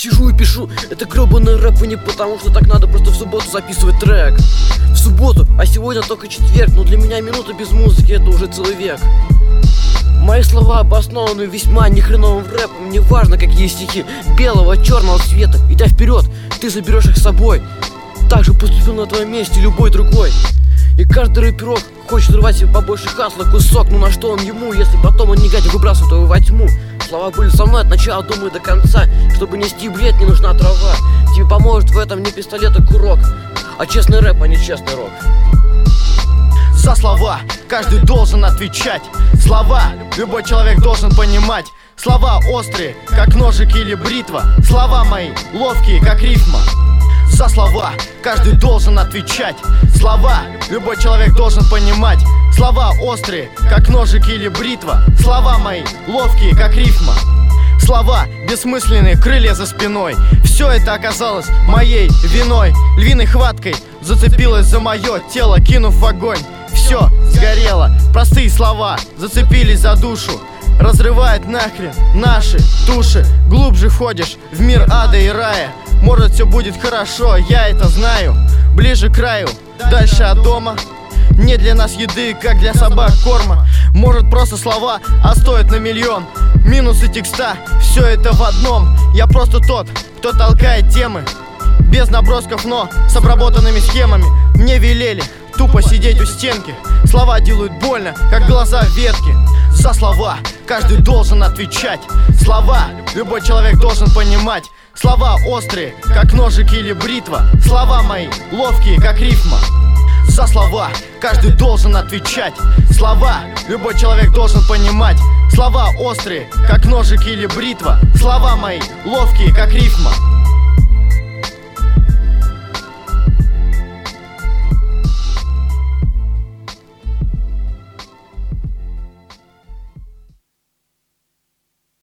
Сижу и пишу, это гребаный рэп, и не потому что так надо просто в субботу записывать трек. В субботу, а сегодня только четверг, но для меня минута без музыки это уже целый век. Мои слова обоснованы весьма нехреновым рэпом. Не важно какие стихи, белого, черного цвета. Идя вперед, ты заберешь их с собой. Так же поступил на твоем месте любой другой. И каждый рэперок хочет рвать себе побольше хасла кусок. Но на что он ему, если потом он негатив выбрасывает его во тьму? Слова были со мной от начала, думаю, до конца. Чтобы нести бред, не нужна трава. Тебе поможет в этом не пистолет, а курок, а честный рэп, а не честный рок. За слова каждый должен отвечать. Слова любой человек должен понимать. Слова острые, как ножик или бритва. Слова мои ловкие, как рифма. За слова каждый должен отвечать. Слова любой человек должен понимать. Слова острые, как ножик или бритва. Слова мои ловкие, как рифма. Слова бессмысленные, крылья за спиной. Все это оказалось моей виной. Львиной хваткой зацепилась за мое тело, кинув в огонь. Все сгорело, простые слова зацепились за душу. Разрывает нахрен наши души. Глубже входишь в мир ада и рая. Может, все будет хорошо, я это знаю. Ближе к краю, дальше от дома. Не для нас еды, как для собак корма. Может, просто слова, а стоят на миллион. Минусы текста, все это в одном. Я просто тот, кто толкает темы. Без набросков, но с обработанными схемами. Мне велели тупо сидеть у стенки. Слова делают больно, как глаза в ветке. За слова каждый должен отвечать. Слова любой человек должен понимать. Слова острые, как ножик или бритва. Слова мои ловкие, как рифма. За слова каждый должен отвечать. Слова любой человек должен понимать. Слова острые, как ножик или бритва. Слова мои ловкие, как рифма.